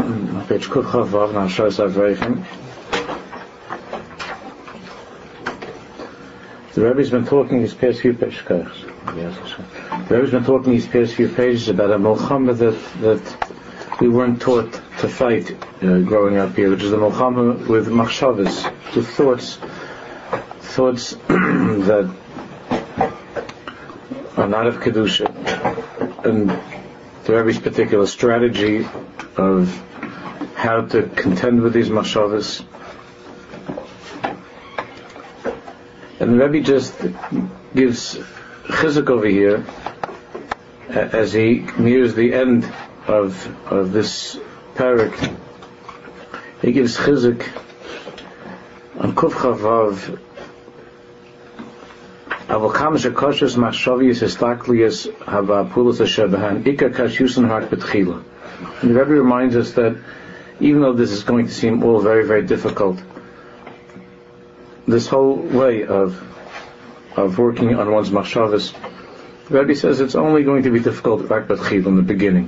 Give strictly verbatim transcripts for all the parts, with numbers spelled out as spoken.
page Kuf Chav Vav, now shows Avreichim. The Rebbe's been talking these past few pages. The Rebbe's been talking these past few pages about a Milchama that that we weren't taught to fight uh, growing up here, which is the Milchama with Machshavas, with thoughts, thoughts that are not of Kedusha, and the Rebbe's particular strategy of how to contend with these Machshavas. And the Rebbe just gives chizuk over here as he nears the end of of this parak. He gives chizuk on Kuf Chavav. Avokam shekoshes machshaviyas histaklias havapulas hashebahan ikar kashusan hart betchila. And the Rebbe reminds us that even though this is going to seem all very very difficult, this whole way of of working on one's machshavas, the Rebbe says it's only going to be difficult right betchila in the beginning.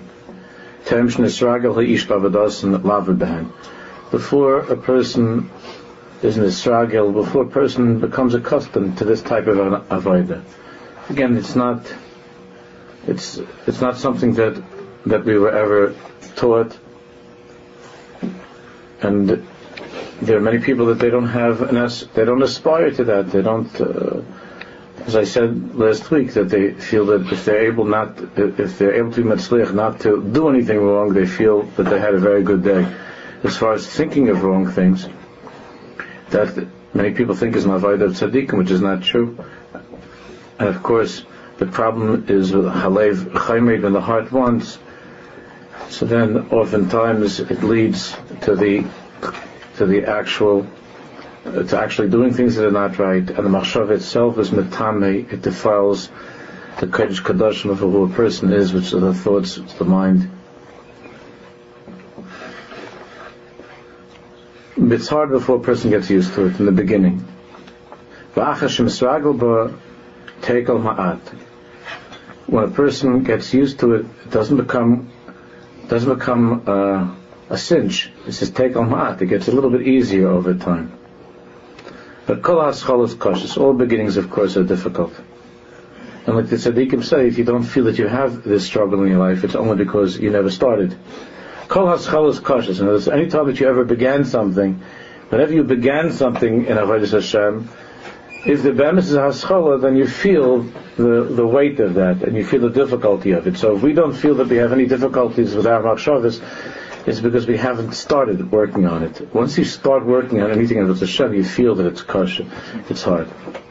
Before a person is in Israel, before a person becomes accustomed to this type of avodah. Again, it's not it's it's not something that that we were ever taught, and there are many people that they don't have an as, they don't aspire to that. They don't, uh, as I said last week, that they feel that if they're able not, if they're able to be metzliach, not to do anything wrong, they feel that they had a very good day. As far as thinking of wrong things, that many people think is an avodah of tzaddikim, which is not true. And of course, the problem is with halev chaymed, when the heart wants. So then, oftentimes, it leads to the to the actual, uh, to actually doing things that are not right, and the machshav itself is metame, it defiles the kodesh kadoshim of who a person is, which are the thoughts, the mind. It's hard before a person gets used to it in the beginning. When a person gets used to it, it doesn't become doesn't become uh, a cinch. It says take al ma'at. It gets a little bit easier over time. But kol haschal is cautious. All beginnings, of course, are difficult. And like the tzaddikim say, if you don't feel that you have this struggle in your life, it's only because you never started. Kol haschal is cautious. And any time that you ever began something, whenever you began something in avodas Hashem, if the bemis is haschala, then you feel the, the weight of that, and you feel the difficulty of it. So if we don't feel that we have any difficulties with our machshavas, it's because we haven't started working on it. Once you start working on anything in Hashem, you feel that it's kosher, it's hard.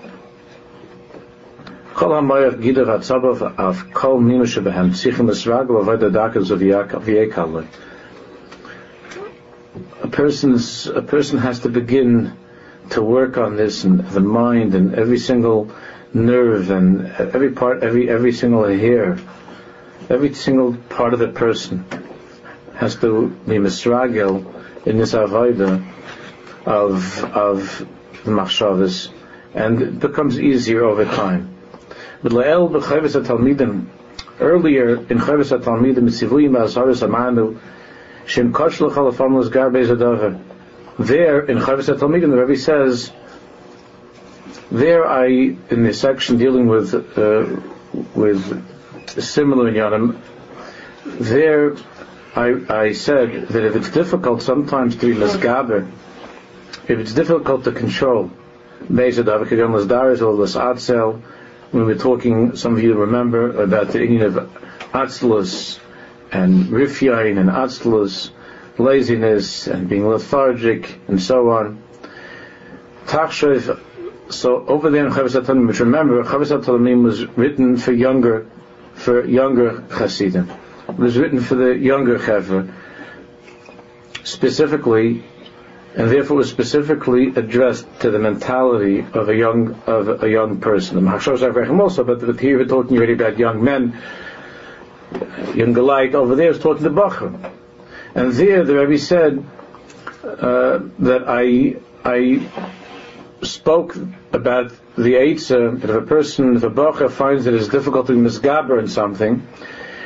A person's a person has to begin to work on this, and the mind, and every single nerve, and every part, every every single hair, every single part of the person has to be misragel in this avodah of of the machshavas, and it becomes easier over time. But la'el b'chayvus hatalmidim, earlier in chayvus hatalmidim mitzivuyim ba'azaros amanu shem kosh l'chalafam l'sgar be'ezadavar. There in Chavos HaTalmidim, the Rebbe says, there I, in the section dealing with uh, with similar inyanim, there I, I said that if it's difficult sometimes to be lesgaber, if it's difficult to control, be'ezadavar k'gam lesdaris or lesatzel, when we were talking, some of you remember about the inyan of atzlus and rifyain and atzlus, laziness and being lethargic and so on. Tachshav. So over there in Chavos HaTalmidim, which remember, Chavos HaTalmidim was written for younger, for younger Hasidim. It was written for the younger Chaver, specifically, and therefore was specifically addressed to the mentality of a young of a young person. The Machshavos Avreichim also, but here we're talking already about young men. Young Galite over there is talking to Bachar. And there, the Rebbe said uh, that I I spoke about the eitzah, that if a person, if a bacher finds that it's difficult to be misgaber in something,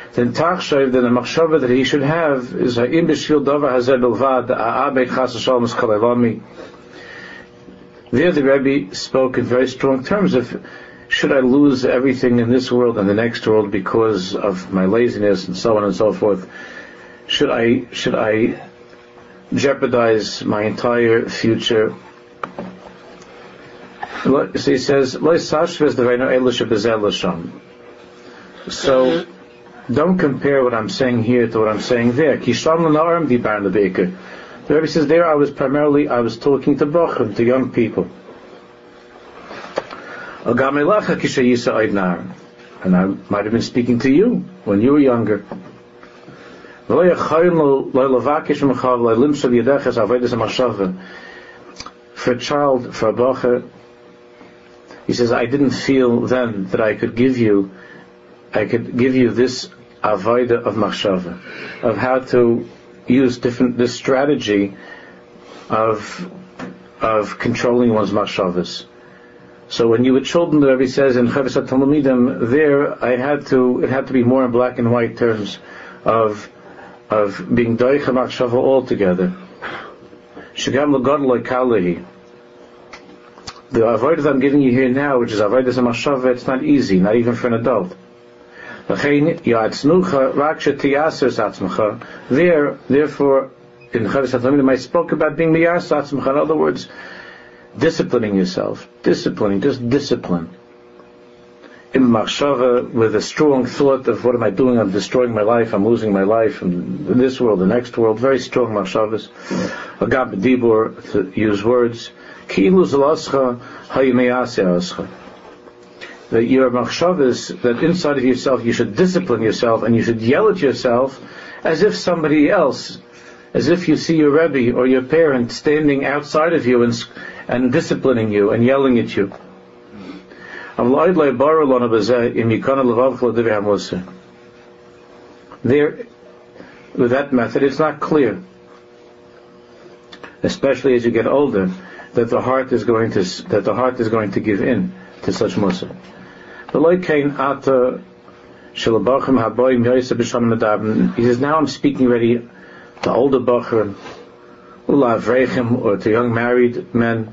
then Tachshav, then the machshava that he should have is ha'im b'shvil davar hazeh bilvad ha'abed chas v'shalom eskalevami. There the Rebbe spoke in very strong terms of, should I lose everything in this world and the next world because of my laziness and so on and so forth? Should I should I jeopardize my entire future? So he says, so don't compare what I'm saying here to what I'm saying there. The Rebbe says there I was primarily, I was talking to Bochum, to young people. And I might have been speaking to you when you were younger. For a child, for a Bocher, he says, I didn't feel then that I could give you, I could give you this avodah of machshava, of how to use different, this strategy of of controlling one's machshavas. So when you were children, the Rebbe says in Chavis HaTalmidim, there I had to, it had to be more in black and white terms of of being doicha machshava altogether. Shagam l'gadol kalehi. The avodah that I'm giving you here now, which is avodah machshava, it's not easy, not even for an adult. There, therefore, in Chavis HaTalmidim I spoke about being miyas atzmacha. In other words, disciplining yourself, disciplining, just discipline. In machshava, with a strong thought of what am I doing? I'm destroying my life. I'm losing my life in this world, the next world. Very strong machshavas. Agab dibur, to use words. Ki'ilu zelascha hayimeyaseh ascha. That your machshavas, that inside of yourself you should discipline yourself and you should yell at yourself as if somebody else, as if you see your Rebbe or your parent standing outside of you and, and disciplining you and yelling at you. There, with that method, it's not clear, especially as you get older, that the heart is going to that the heart is going to give in to such musa. He says, now I'm speaking already to older bachrim, or to young married men,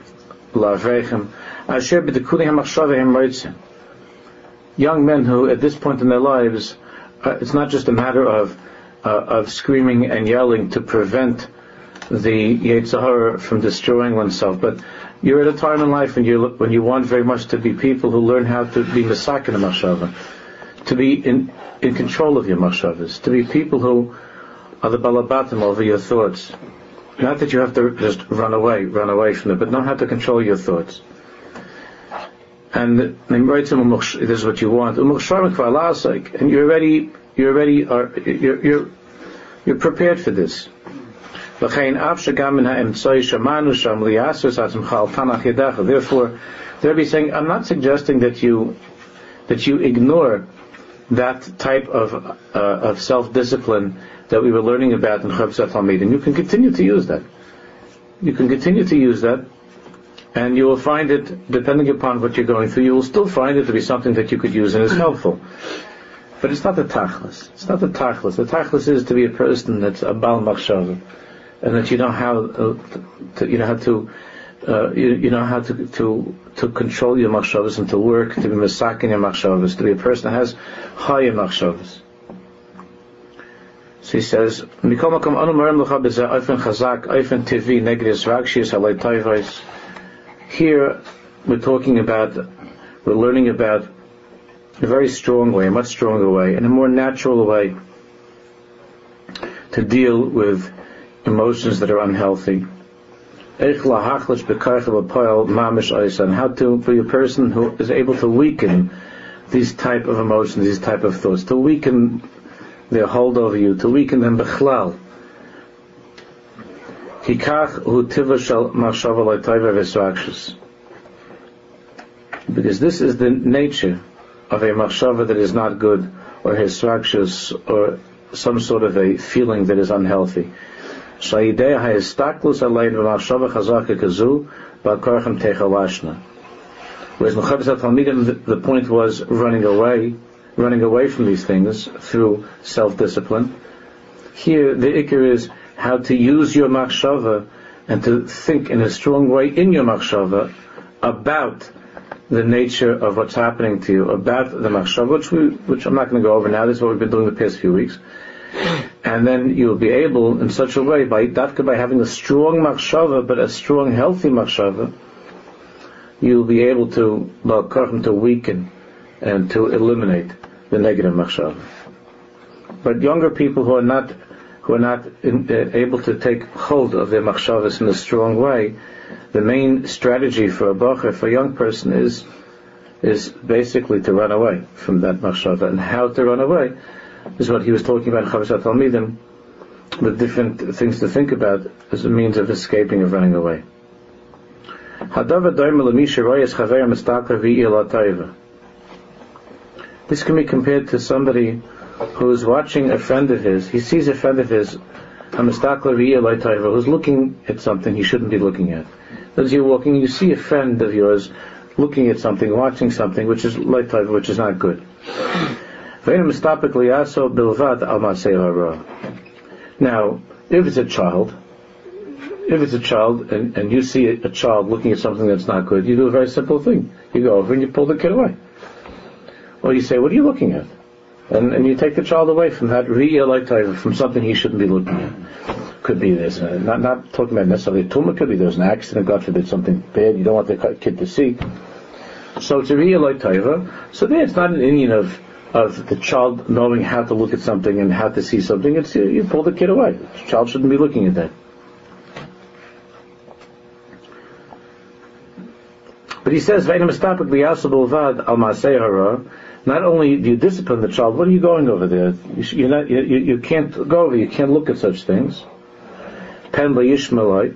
young men who at this point in their lives, uh, it's not just a matter of uh, of screaming and yelling to prevent the Yetzer Hara from destroying oneself, but you're at a time in life when you when you want very much to be people who learn how to be masakin of machshava, to be in in control of your machshavas, to be people who are the balabatim over your thoughts. Not that you have to just run away, run away from it, but know how to control your thoughts. And this is what you want. And you're already, you're already, are, you're, you're, you're prepared for this. Therefore, they'll be saying, I'm not suggesting that you, that you ignore that type of uh, of self-discipline that we were learning about in Chavis HaTalmidim. You can continue to use that. You can continue to use that, and you will find it, depending upon what you're going through, you will still find it to be something that you could use and is helpful. But it's not the tachlis. It's not the tachlis. The tachlis is to be a person that's a bal machshava, and that you know how uh, to, you know how to uh, you, you know how to to to control your machshavas and to work to be masakin your machshavas, to be a person that has higher machshavas. So he says, here we're talking about, we're learning about a very strong way, a much stronger way, and a more natural way to deal with emotions that are unhealthy. And how to, for a person who is able to weaken these type of emotions, these type of thoughts, to weaken their hold over you, to weaken them bechlal. Because this is the nature of a machshava that is not good, or hisrakshus, or some sort of a feeling that is unhealthy. Whereas in Chavis HaTalmidim, the point was running away, running away from these things through self-discipline. Here, the ikar is how to use your machshava and to think in a strong way in your machshava about the nature of what's happening to you, about the machshava, which, we, which I'm not going to go over now. This is what we've been doing the past few weeks. And then you'll be able, in such a way, by dafka, by having a strong machshava, but a strong, healthy machshava, you'll be able to, to weaken and to eliminate the negative machshava. But younger people who are not who are not in, uh, able to take hold of their machshavas in a strong way, the main strategy for a bacher, for a young person, is is basically to run away from that machshava. And how to run away is what he was talking about in Chavos HaTalmidim, the different things to think about as a means of escaping, of running away. This can be compared to somebody who is watching a friend of his. He sees a friend of his, who's looking at something he shouldn't be looking at. As you're walking, you see a friend of yours looking at something, watching something which is which is not good. Now, if it's a child, if it's a child, and, and you see a child looking at something that's not good, you do a very simple thing. You go over and you pull the kid away. Or you say, what are you looking at? And, and you take the child away from that real, from something he shouldn't be looking at. Could be this, uh, not not talking about necessarily a tumor, could be there's an accident, God forbid, something bad you don't want the kid to see. So it's a real taiva. So there it's not an Indian of of the child knowing how to look at something and how to see something. It's you, you pull the kid away. The child shouldn't be looking at that. But he says, not only do you discipline the child, what are you going over there? You, you're not, you, you can't go over, you can't look at such things. Pen You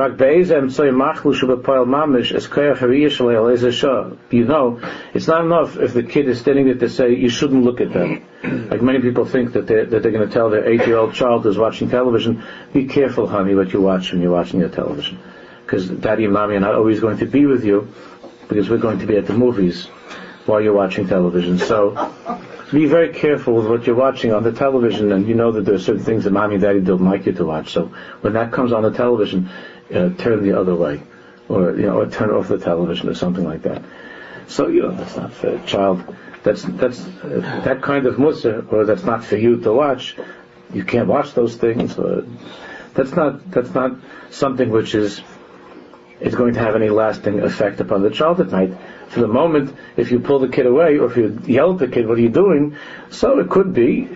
know, it's not enough if the kid is standing there to say, you shouldn't look at them. Like many people think that they're, that they're going to tell their eight-year-old child who's watching television, be careful, honey, what you watch when you're watching your television. Because daddy and mommy are not always going to be with you, because we're going to be at the movies while you're watching television. So be very careful with what you're watching on the television, and you know that there are certain things that mommy and daddy don't like you to watch. So when that comes on the television, uh, turn the other way, or you know, or turn off the television or something like that. So you know that's not for a child. That's that's uh, that kind of mussar, or that's not for you to watch. You can't watch those things. Or that's not that's not something which is is going to have any lasting effect upon the child at night. For the moment, if you pull the kid away, or if you yell at the kid, what are you doing? So it could be,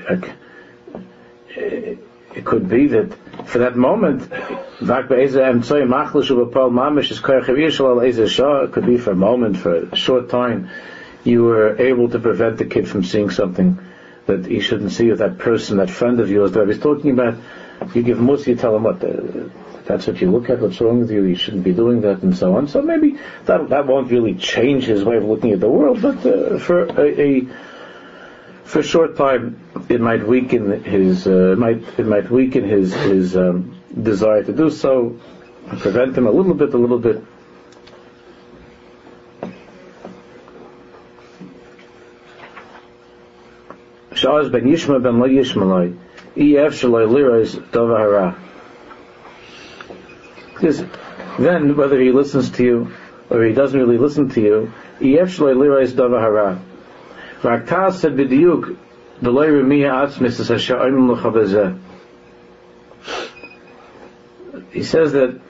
it could be that for that moment, it could be for a moment, for a short time, you were able to prevent the kid from seeing something that he shouldn't see, or that person, that friend of yours that I was talking about. You give mus, you tell him what the, that's what you look at, what's wrong with you, you shouldn't be doing that, and so on. So maybe that that won't really change his way of looking at the world, but uh, for a, a for a short time, it might weaken his uh, might it might weaken his his um, desire to do so, prevent him a little bit, a little bit. Sha'az ben Yishma ben lo Yishmalai, E F shaloi lirais dava. Because then, whether he listens to you or he doesn't really listen to you, he said b'diuk b'loy remiyah atzmis es asher oimim l'cha b'zeh. He says that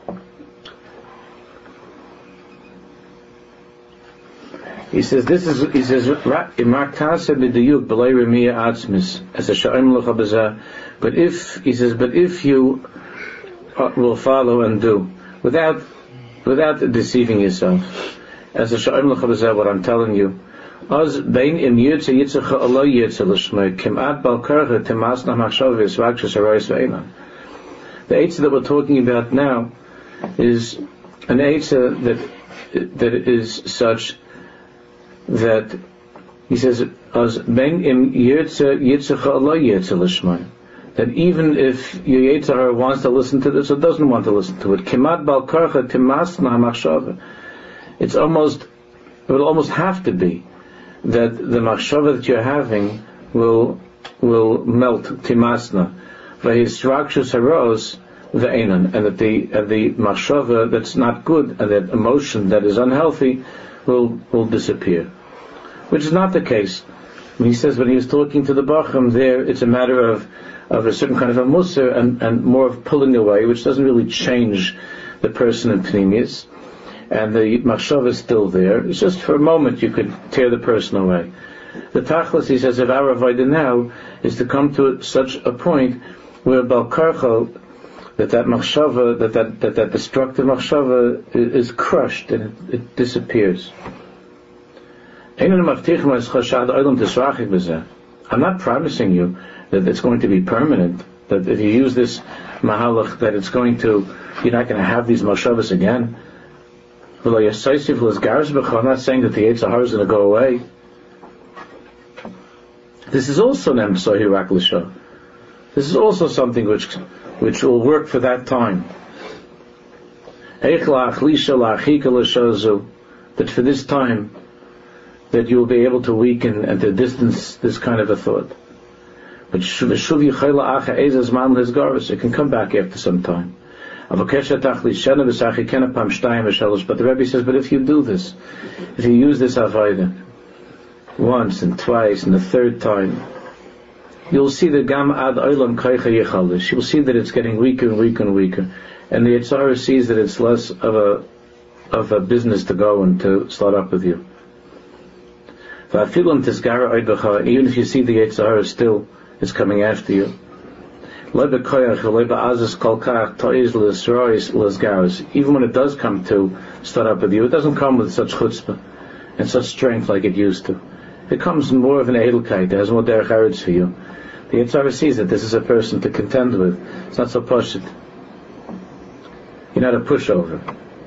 he says this is he says Rakta said b'diuk b'loy remiyah atzmis es asher oimim l'cha b'zeh. But if he says, but if you will follow and do without without deceiving yourself, as a sha'im l'chabazah, what I'm telling you, az bein im yitze yitzecha alo yitze l'shmei kimat bal karcha temasna machshav v'yisvakshas arayis ve'ena. The eitzah that we're talking about now is an eitzah that that is such that he says az bein im yitze yitzecha alo yitze l'shmei, that even if your Yetzer Hara wants to listen to this or doesn't want to listen to it, Kimat Bal Karcha Timasna HaMachshava, it's almost, it will almost have to be that the machshava that you're having will will melt timasna, v'hisrakshus haros ve'enan, and that the and the machshava that's not good and that emotion that is unhealthy will will disappear, which is not the case. He says when he was talking to the Bacham there, it's a matter of of a certain kind of a musar and, and more of pulling away, which doesn't really change the person in Pneumius, and the machshava is still there. It's just for a moment you could tear the person away. The tachlis, he says, of our avodah now is to come to such a point where Bal Karchel, that that machshava, that that, that, that destructive machshava is, is crushed and it, it disappears. I'm not promising you that it's going to be permanent, that if you use this mahalach, that it's going to, you're not going to have these machshavas again. I'm not saying that the Yetzer Hara is going to go away. This is also nemtsohi raklisha. This is also something which which will work for that time. That for this time, that you will be able to weaken and to distance this kind of a thought. But it can come back after some time. But the Rebbe says, but if you do this, if you use this avodah once and twice and the third time, you'll see that gam ad olam kaicha yichalish. You'll see that it's getting weaker and weaker and weaker, and the Yetzer Hara sees that it's less of a of a business to go and to start up with you. Even if you see the Yetzer Hara still is coming after you, even when it does come to start up with you, it doesn't come with such chutzpah and such strength like it used to. It comes more of an edelkeit. It has more derech eretz for you. The Yetzer Hara sees that this is a person to contend with. It's not so pashut. You're not a pushover.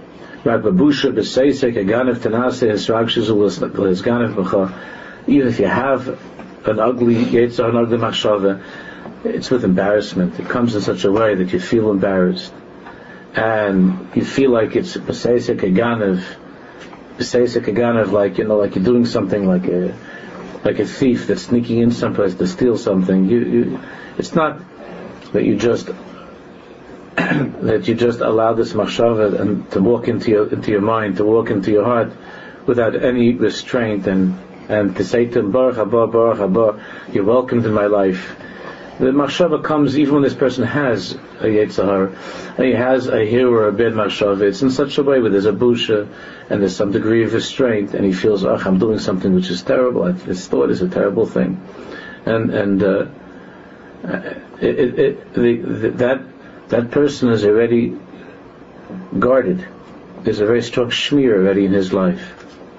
Even if you have an ugly Yetzer, an ugly machshava, it's with embarrassment. It comes in such a way that you feel embarrassed, and you feel like it's b'seisek aganev, b'seisek aganev, like you know, like you're doing something like a like a thief that's sneaking in someplace to steal something. You, you it's not that you just that you just allow this machshava and to walk into your into your mind, to walk into your heart without any restraint, and and to say to him, Baruch haba, Baruch haba, you're welcomed in my life. The machshava comes even when this person has a Yetzer Hara, and he has a hero or a bad machshava. It's in such a way where there's a busha and there's some degree of restraint, and he feels, oh, I'm doing something which is terrible. This thought is a terrible thing, and and uh, it, it, it, the, the, that that person is already guarded. There's a very strong shmir already in his life.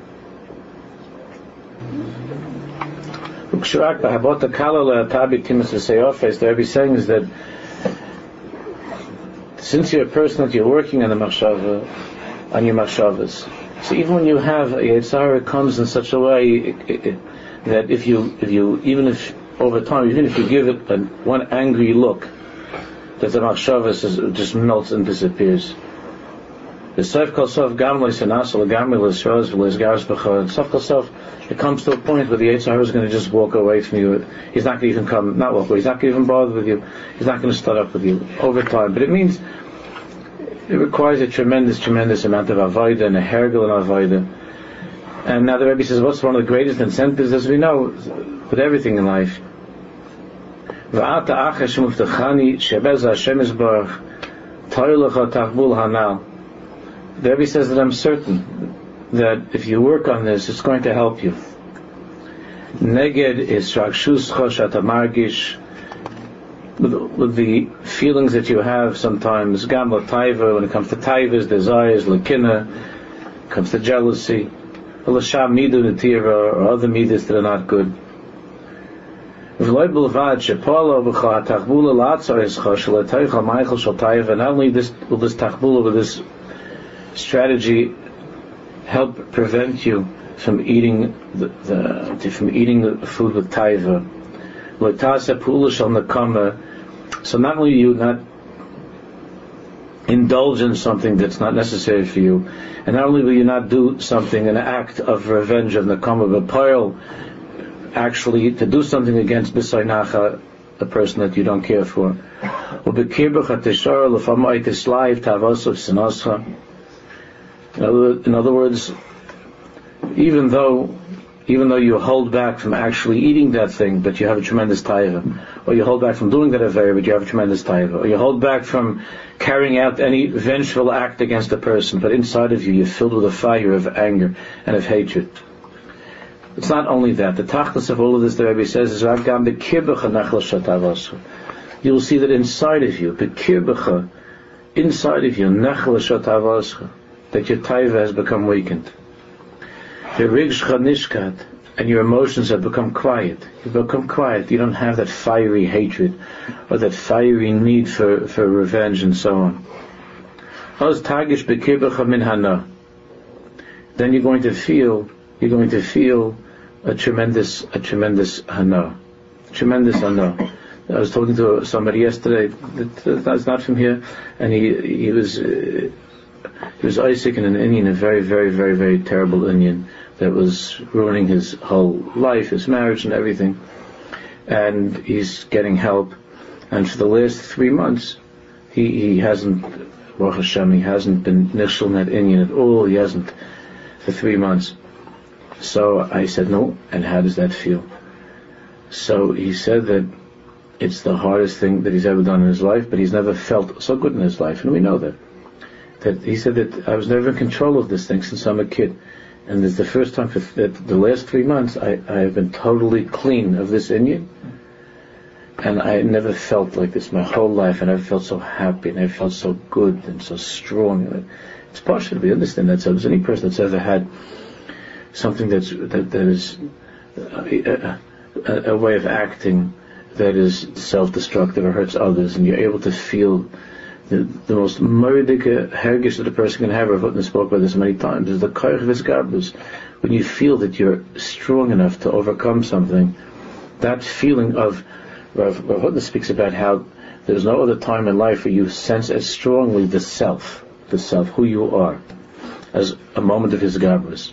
The Rebbe is saying is that since you're a person that you're working on the machshava, on your machshavas, so even when you have a Yetzer Hara, it comes in such a way it, it, it, that if you, if you, even if over time, even if you give it a, one angry look, that the machshava just melts and disappears. The Sof Kol Sof Gam L'Sinasol Gam L'Sroz V'L'Izgaros B'Chol. Sof Kol Sof, it comes to a point where the Yetzer Hara is going to just walk away from you. He's not going to even come, not walk away. He's not going to even bother with you. He's not going to start up with you over time. But it means it requires a tremendous, tremendous amount of avodah and a hergel and avodah. And now the Rebbe says, what's one of the greatest incentives, as we know, with everything in life? V'ata achash muftachani shebez Hashem Yisbarach toilecha tachbul hanal. The Rebbe says that I'm certain that if you work on this, it's going to help you. Neged is rakshuscha shata margish, with the feelings that you have sometimes, gam taiva, when it comes to taivas, desires, lekina, it comes to jealousy, l'sham midu netira, or other midas that are not good. And not only this will this tachbula, with this strategy help prevent you from eating the, the from eating the food with taiva. So not only you not indulge in something that's not necessary for you, and not only will you not do something, an act of revenge of Nakama B'Poil, actually to do something against B'Saynacha, a person that you don't care for. In other words, even though even though you hold back from actually eating that thing, but you have a tremendous taiva, or you hold back from doing that affair, but you have a tremendous taiva, or you hold back from carrying out any vengeful act against a person, but inside of you you're filled with a fire of anger and of hatred. It's not only that. The tachlis of all of this, the Rebbe says, is you will see that inside of you, inside of you, that your taiva has become weakened. And your emotions have become quiet. You become quiet. You don't have that fiery hatred or that fiery need for, for revenge and so on. Then you're going to feel you're going to feel a tremendous a tremendous hana. Tremendous hana. I was talking to somebody yesterday that, that's not from here, and he he was uh, he was Isaac in an Indian, a very very very very terrible Indian that was ruining his whole life, his marriage and everything. And he's getting help. And for the last three months, he, he hasn't, Baruch Hashem, he hasn't been nishal in that Indian at all. He hasn't for three months. So I said, no, and how does that feel? So he said that it's the hardest thing that he's ever done in his life, but he's never felt so good in his life, and we know that. That he said that I was never in control of this thing since I'm a kid. And it's the first time for th- the last three months I, I have been totally clean of this Indian. And I never felt like this my whole life, and I felt so happy, and I felt so good and so strong. It's partial, we understand that. So there's any person that's ever had something that's that, that is a, a, a way of acting that is self-destructive or hurts others, and you're able to feel the, the most murdike hergish that a person can have. I've written spoke about this many times. Is the koich v'zgabus, when you feel that you're strong enough to overcome something. That feeling of Rav Hutner speaks about how there's no other time in life where you sense as strongly the self, the self, who you are, as a moment of his gabras.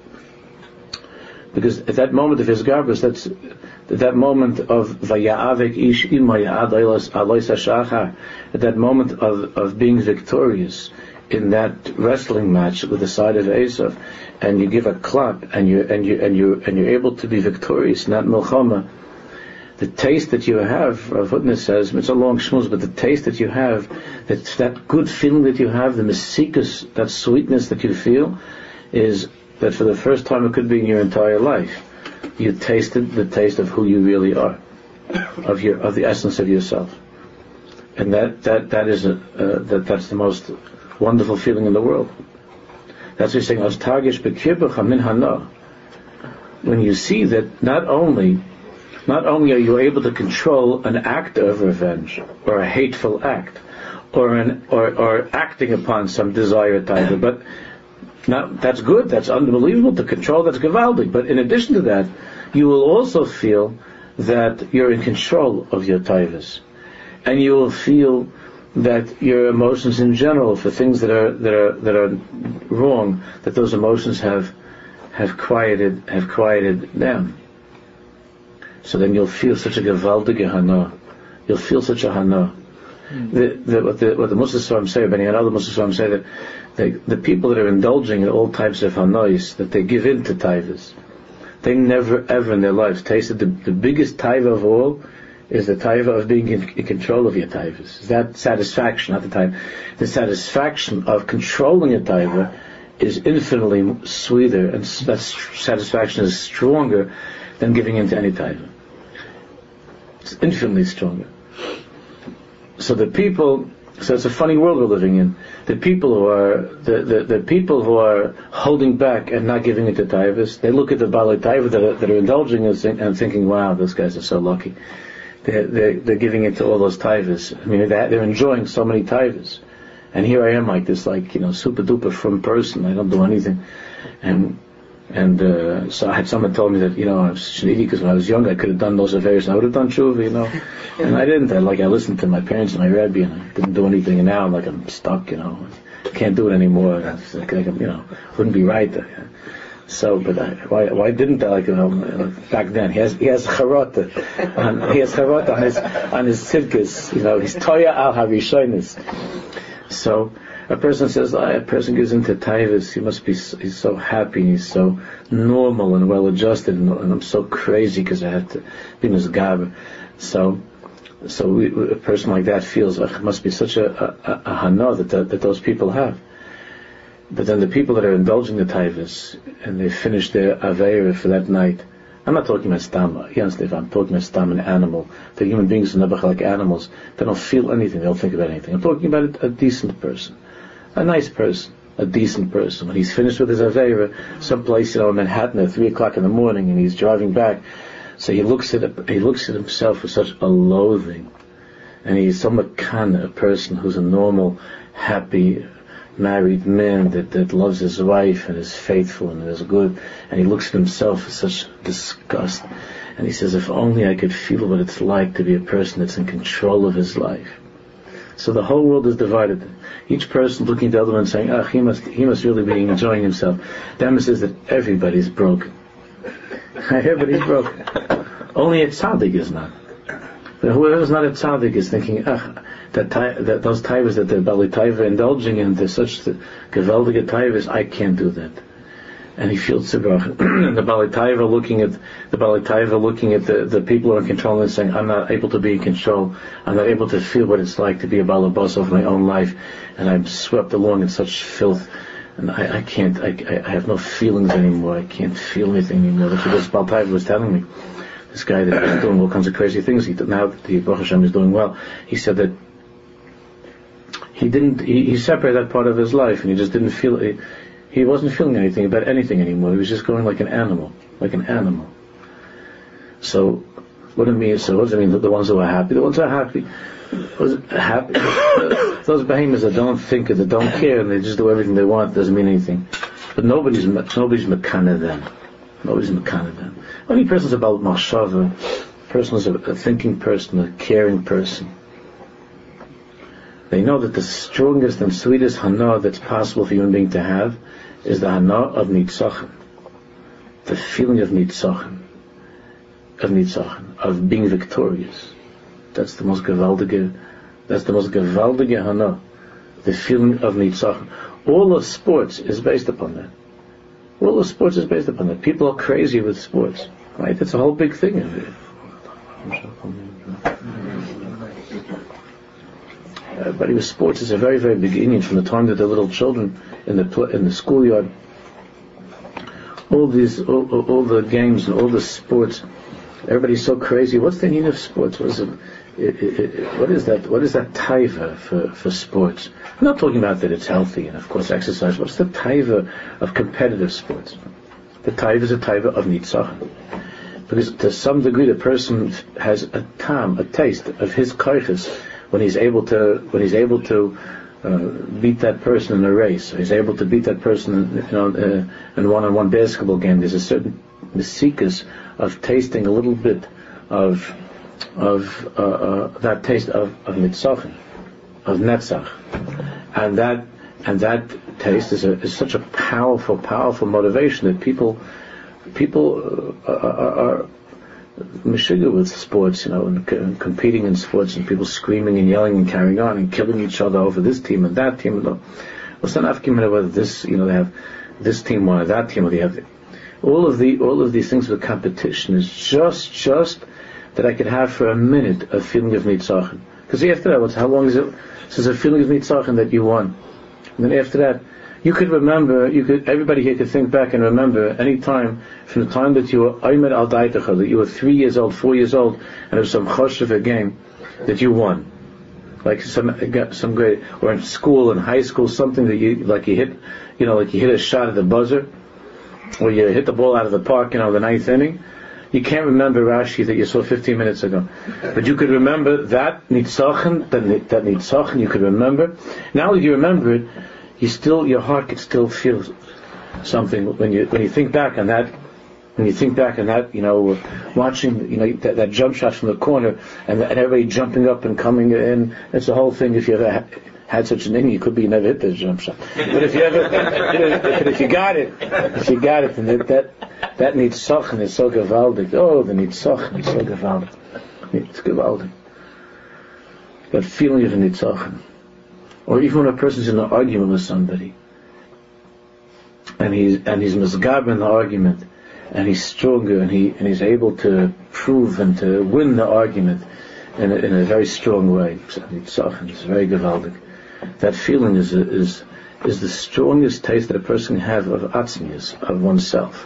Because at that moment of his gabras, that's that moment of vaya'avek ish imay ad alois hashachar, at that moment of, of being victorious in that wrestling match with the side of Esav, and you give a clap, and you and you and you and you're able to be victorious in that milchama. The taste that you have, Rav Hutner says, it's a long shmuz, but the taste that you have, that that good feeling that you have, the mesikus, that sweetness that you feel, is that for the first time it could be in your entire life, you tasted the taste of who you really are, of your of the essence of yourself, and that that that is a, uh, that that's the most wonderful feeling in the world. That's what he's saying. As tagish bekirbecha min hana. When you see that not only not only are you able to control an act of revenge or a hateful act, or an or or acting upon some desired type, but now, that's good, that's unbelievable to control, that's gewaldig. But in addition to that, you will also feel that you're in control of your taivas. And you will feel that your emotions in general, for things that are that are that are wrong, that those emotions have have quieted have quieted down. So then you'll feel such a gewaldige hana. You'll feel such a hana. Mm. The, the, what the what the Muslims say, many other Muslims say that They, the people that are indulging in all types of hanais, that they give in to taivas, they never ever in their lives tasted the, the biggest taiva of all is the taiva of being in, in control of your taivas. That satisfaction, not the taiva. The satisfaction of controlling a taiva is infinitely sweeter, and that satisfaction is stronger than giving in to any taiva. It's infinitely stronger. So the people, so it's a funny world we're living in. The people who are the, the, the people who are holding back and not giving it to taivas, they look at the balei taiva that are, that are indulging and, think, and thinking, "Wow, those guys are so lucky. They're, they're, they're giving it to all those taivas. I mean, they're, they're enjoying so many taivas, and here I am like this, like you know, super duper frum person. I don't do anything, and And uh, so I had someone told me that, you know, I was such an idiot because when I was young I could have done those affairs and I would have done tshuva, you know. And I didn't. I, like I listened to my parents and my Rebbe and I didn't do anything, and now I'm like I'm stuck, you know. I can't do it anymore. It's like, like, you know, wouldn't be right. So, but I, why why didn't I, like, you know, back then? He has he has charata, on, he has charata on his on his tzidkes, you know, his toya al harishonis. So a person says, oh, a person gives into taivas, he must be, he's so happy, he's so normal and well adjusted, and, and I'm so crazy because I had to be misgaber. So, so we, a person like that feels like it must be such a, a, a hana that, that that those people have. But then the people that are indulging the taivas and they finish their aveira for that night, I'm not talking about stam, you understand, I'm talking about stam, an animal. The human beings are never like animals. They don't feel anything, they don't think about anything. I'm talking about a, a decent person. A nice person, a decent person. When he's finished with his Aveira, someplace, you know, in Manhattan at three o'clock in the morning, and he's driving back, so he looks at it, he looks at himself with such a loathing, and he's somewhat kind of a person who's a normal, happy, married man that, that loves his wife and is faithful and is good, and he looks at himself with such disgust, and he says, if only I could feel what it's like to be a person that's in control of his life. So the whole world is divided. Each person looking at the other one saying, ah, he must he must really be enjoying himself. Dhamma says that everybody's broken. Everybody's broken. Only a tzaddik is not. But whoever's not a tzaddik is thinking, ah, that, that those taivas that the Bali Taiva indulging in, they're such the geweldige taivas, I can't do that. And he feels zerbrochen. The Bali Taiva looking at the Bali Taiva looking at the, the people who are in control and saying, I'm not able to be in control. I'm not able to feel what it's like to be a balabas of my own life, and I'm swept along in such filth, and I, I can't. I, I have no feelings anymore. I can't feel anything anymore. That's what this Bali Taiva was telling me. This guy that is doing all kinds of crazy things. He, now that the Baruch Hashem is doing well, he said that he didn't. He, he separated that part of his life, and he just didn't feel. He, He wasn't feeling anything about anything anymore. He was just going like an animal, like an animal. So, what do it mean? So, what does it mean? The, the ones who are happy, the ones who are happy, those happy, those behemoths that don't think, that don't care, and they just do everything they want, doesn't mean anything. But nobody's nobody's mekana them. Nobody's mekana them. Only person's about machshava. Person is a, a thinking person, a caring person. They know that the strongest and sweetest hana that's possible for a human being to have is the hana of nitzachon, the feeling of nitzachon, of nitzachon, of being victorious. That's the most gewaldige, that's the most gewaldige hana, the feeling of nitzachon. All of sports is based upon that. All of sports is based upon that. People are crazy with sports, right? That's a whole big thing of it. Uh, but with sports is a very, very big Indian from the time that the little children in the pl- in the schoolyard, all these, all, all, all the games and all the sports, everybody's so crazy. What's the need of sports? What is it? It, it, it, what is that? What is that taiva for, for sports? I'm not talking about that it's healthy and of course exercise. What's the taiva of competitive sports? The taiva is a taiva of nitzachon, because to some degree the person has a tam, a taste of his kaiches. When he's able to, when he's able to uh, beat that person in a race, he's able to beat that person, in, you know, uh, in one-on-one basketball game. There's a certain mesikas of tasting a little bit of of uh, uh, that taste of of nitzachon, of netzach, and that and that taste is, a, is such a powerful, powerful motivation that people people uh, are. are Meshiga with sports, you know, and, and competing in sports, and people screaming and yelling and carrying on and killing each other over this team and that team. And well, it's not asking whether this, you know, they have this team or that team, or they have all of the all of these things with competition is just just that I could have for a minute a feeling of nitzachon. Because after that, what's how long is it? So it's a feeling of nitzachon that you won, and then after that, you could remember, you could, everybody here could think back and remember any time from the time that you were Aymer al Daitacha, that you were three years old, four years old, and it was some chosh of a game that you won. Like some, some great, or in school, in high school, something that you, like you hit, you know, like you hit a shot at the buzzer, or you hit the ball out of the park, you know, the ninth inning. You can't remember Rashi that you saw fifteen minutes ago. But you could remember that nitzachon, that, that nitzachon, you could remember. Now that you remember it, you still, your heart could still feel something when you when you think back on that. When you think back on that, you know, watching, you know, that, that jump shot from the corner, and, and everybody jumping up and coming in, it's the whole thing. If you ever ha- had such an inning, you could be you never hit the jump shot. But if you ever, but if you got it, if you got it, then that that, that needs sochen. It's so gewaldig. Oh, the needs sochen. It's so gewaldig. It's gewaldig. That feeling of a nitzochen. Or even when a person's in an argument with somebody, and he's and he's misgab in the argument, and he's stronger, and he and he's able to prove and to win the argument in a, in a very strong way. It's very gewaldig. That feeling is is is the strongest taste that a person can have of atzmius, of oneself,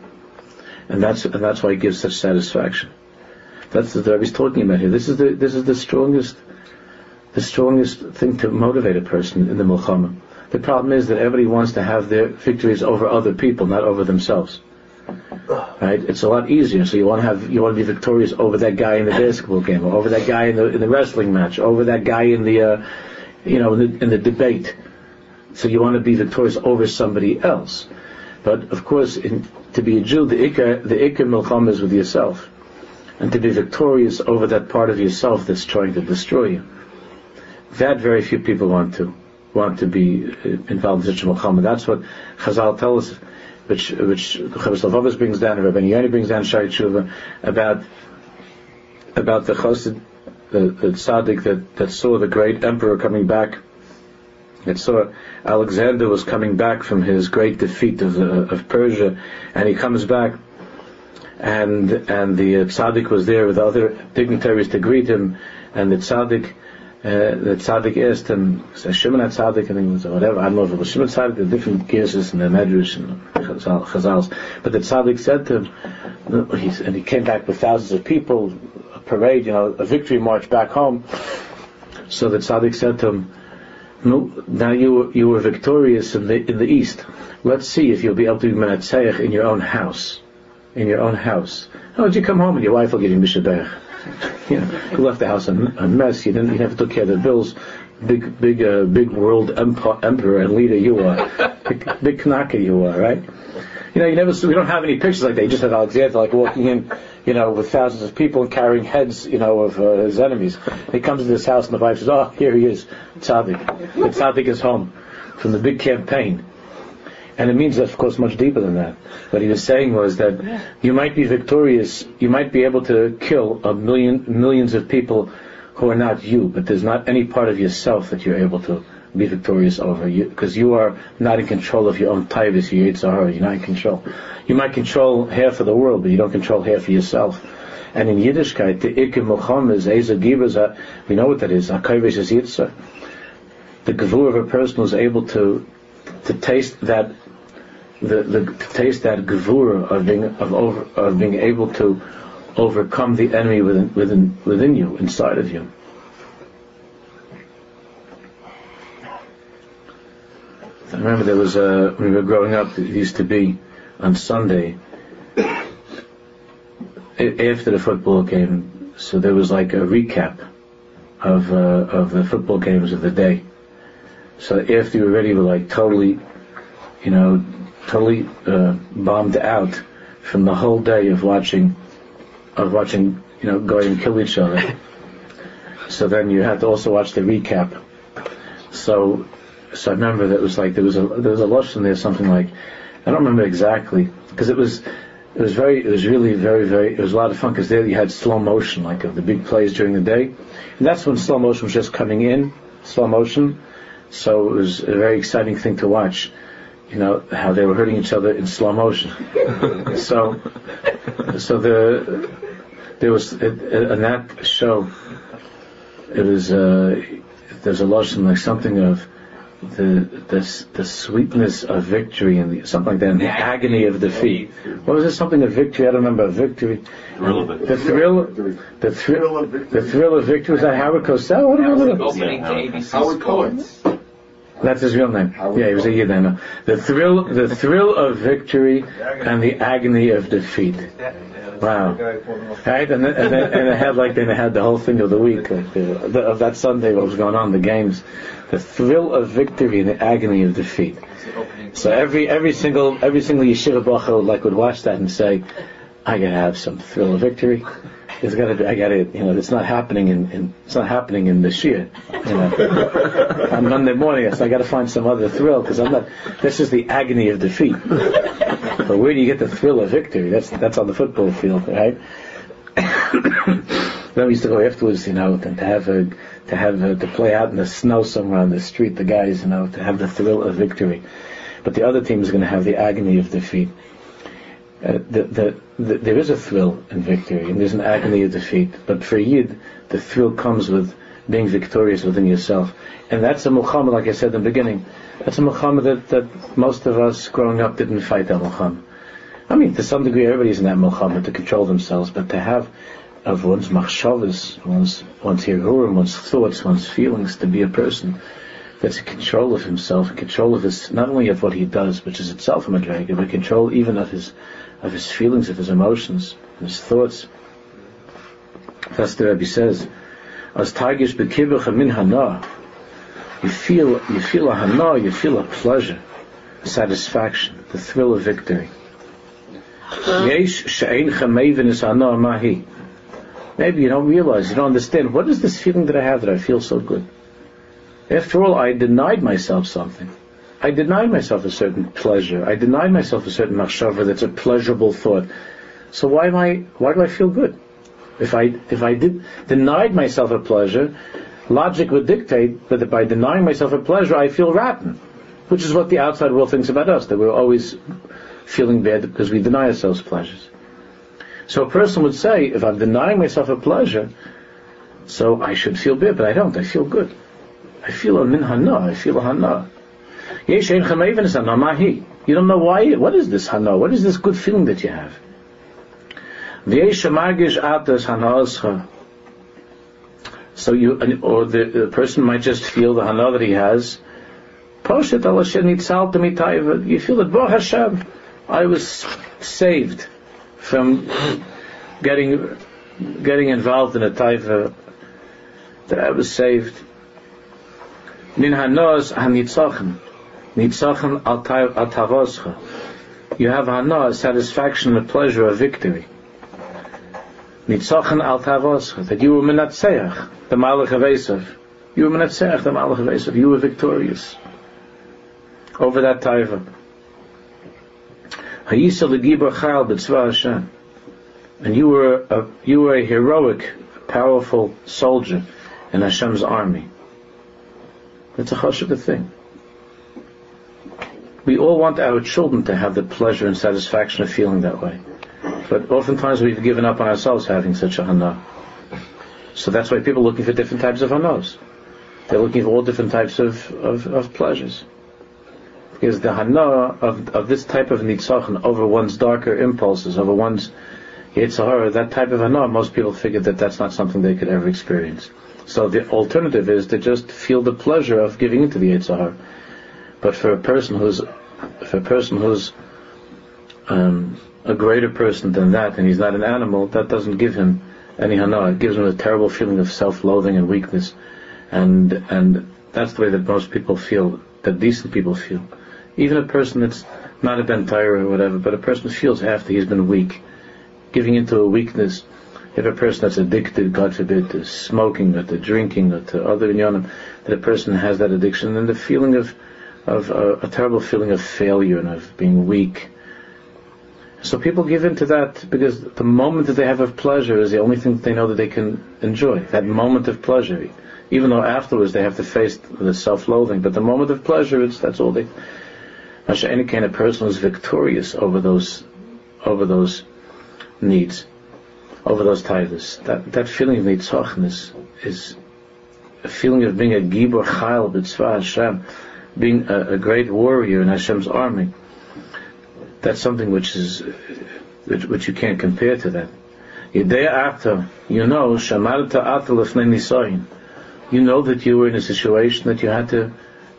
and that's and that's why it gives such satisfaction. That's what the Rebbe is talking about here. This is the this is the strongest the strongest thing to motivate a person in the milchama. The problem is that everybody wants to have their victories over other people, not over themselves. Right? It's a lot easier. So you want to have, you want to be victorious over that guy in the basketball game, or over that guy in the in the wrestling match, over that guy in the, uh, you know, in the, in the debate. So you want to be victorious over somebody else. But of course, in, to be a Jew, the ikar, the ikar milchama is with yourself, and to be victorious over that part of yourself that's trying to destroy you. That very few people want to want to be involved in such a milchama. That's what Chazal tell us. Which which Chavis Lavavas brings down, Rabbi Yoni brings down Shai Tshuva about about the Chosid, the, the tzaddik that, that saw the great emperor coming back, that saw Alexander was coming back from his great defeat of the, of Persia, and he comes back, and and the uh, tzaddik was there with other dignitaries to greet him, and the tzaddik. Uh, the tzaddik asked him, Shimon HaTzaddik, I think it was, whatever, I don't know if it was Shimon HaTzaddik, the different cases in the Medrash and Chazals, but the tzaddik said to him, he, and he came back with thousands of people, a parade, you know, a victory march back home. So the tzaddik said to him, no, now you were, you were victorious in the in the east. Let's see if you'll be able to be menatzeich in your own house. In your own house. Oh, did you come home and your wife will give you mishabech? You know, you left the house a, a mess. You didn't. You never took care of the bills. Big, big, uh, big world empo- emperor and leader you are. Big, big knaka you are, right? You know, you never. We don't have any pictures like that. You just had Alexander like walking in, you know, with thousands of people and carrying heads, you know, of uh, his enemies. He comes to this house and the wife says, "Oh, here he is, tzaddik. The tzaddik is home from the big campaign." And it means, of course, much deeper than that. What he was saying was that you might be victorious, you might be able to kill a million, millions of people who are not you, but there's not any part of yourself that you're able to be victorious over, you, because you are not in control of your own taivas, your yitzhar, you're not in control. You might control half of the world, but you don't control half of yourself. And in Yiddishkeit, the ikar milchama is eza gibas, we know what that is, hakavish is yitzhar. The gevur of a person who's able to to taste that The, the to taste that gevura of being of over of being able to overcome the enemy within within within you, inside of you. I remember there was a when we were growing up, it used to be on Sunday after the football game. So there was like a recap of uh, of the football games of the day. So after you were ready, we were like totally, you know. totally uh, bombed out from the whole day of watching, of watching, you know, going and kill each other. So then you had to also watch the recap. So, so I remember that it was like there was a there was a lush in there, something like, I don't remember exactly, because it was it was very it was really very very it was a lot of fun, because there you had slow motion, like of the big plays during the day, and that's when slow motion was just coming in, slow motion. So it was a very exciting thing to watch. You know, how they were hurting each other in slow motion. so, so the there was in that show. It was uh, there's a lotion like something of the the the sweetness of victory and the, something like that, and the agony of defeat. What was it? Something of victory? I don't remember. Victory. The thrill. The thrill. The thrill of victory. Was that Howard Cosell? I don't remember. Opening to A B C Howard Cohen. That's his real name. Yeah, he was a Yid. I know. The thrill, the thrill of victory and the agony of defeat. Wow. Right, and then, and then and they had like they had the whole thing of the week, like the, the, of that Sunday, what was going on, the games, the thrill of victory and the agony of defeat. So every every single every single yeshiva bacha like would watch that and say, I gotta have some thrill of victory. It's gotta be, I gotta, you know, it's not happening in, in it's not happening in the Shia, you know. On Monday morning, so I gotta find some other thrill because I'm not. This is the agony of defeat. But where do you get the thrill of victory? That's that's on the football field, right? Then we used to go afterwards, you know, and to have a to have a, to play out in the snow somewhere on the street. The guys, you know, to have the thrill of victory. But the other team is going to have the agony of defeat. Uh, the, the, the, there is a thrill in victory, and there's an agony of defeat. But for Yid, the thrill comes with being victorious within yourself. And that's a Muhammad, like I said in the beginning, that's a Muhammad that, that most of us growing up didn't fight that Muhammad. I mean, to some degree, everybody's in that Muhammad to control themselves, but to have of one's machshavas, one's, one's hirurim, one's thoughts, one's feelings, to be a person that's in control of himself, in control of his, not only of what he does, which is itself a madrega, but control even of his of his feelings, of his emotions, his thoughts. That's the Rebbe says, as tagish bekibbach min hana, you feel you feel a hana, you feel a pleasure, a satisfaction, the thrill of victory. Yesh she'ein chamevin is hana mahi. Maybe you don't realize, you don't understand, what is this feeling that I have that I feel so good? After all, I denied myself something. I denied myself a certain pleasure. I denied myself a certain machshava that's a pleasurable thought. So why am I? Why do I feel good? If I if I did denied myself a pleasure, logic would dictate that by denying myself a pleasure, I feel rotten, which is what the outside world thinks about us. That we're always feeling bad because we deny ourselves pleasures. So a person would say, if I'm denying myself a pleasure, so I should feel bad, but I don't. I feel good. I feel a min hana. I feel a hana. You don't know why. What is this hana? What is this good feeling that you have? So you, or the, the person might just feel the hana that he has. You feel that, Baruch Hashem, I was saved from getting getting involved in a taiva, that I was saved. Min hanos hanitzachim. Nitzachim al tavoscha. You have hana, satisfaction, and pleasure of victory. Nitzachim al tavoscha. That you were menatzeach, the Malach of Esav. You were menatzeach, the Malach of Esav. You were victorious over that taiva. Hayisa legibor chayal b'tzva Hashem. And you were a you were a heroic, powerful soldier in Hashem's army. That's a chashuv thing. We all want our children to have the pleasure and satisfaction of feeling that way. But oftentimes we've given up on ourselves having such a hana. So that's why people are looking for different types of hanas. They're looking for all different types of, of, of pleasures. Because the hana of, of this type of nitzachon over one's darker impulses, over one's yetzer hara, that type of hana, most people figure that that's not something they could ever experience. So the alternative is to just feel the pleasure of giving into the yetzer hara. But for a person who's, for a person who's um, a greater person than that, and he's not an animal, that doesn't give him any hana. It gives him a terrible feeling of self-loathing and weakness, and and that's the way that most people feel, that decent people feel. Even a person that's not a ben Torah or whatever, but a person feels after he's been weak, giving into a weakness. If a person that's addicted, God forbid, to smoking or to drinking or to other inyanim, that a person has that addiction, then the feeling of of uh, a terrible feeling of failure and of being weak. So people give into that because the moment that they have of pleasure is the only thing that they know that they can enjoy. That moment of pleasure, even though afterwards they have to face the self-loathing, but the moment of pleasure, it's that's all they. Any kind of person who's victorious over those, over those needs, over those titles. That that feeling of nitzachon is is a feeling of being a gibor chayil b'tzva Hashem, being a, a great warrior in Hashem's army. That's something which is which, which you can't compare to that. Yedei after, you know, shamarta ata lefnei nisayin. You know that you were in a situation that you had to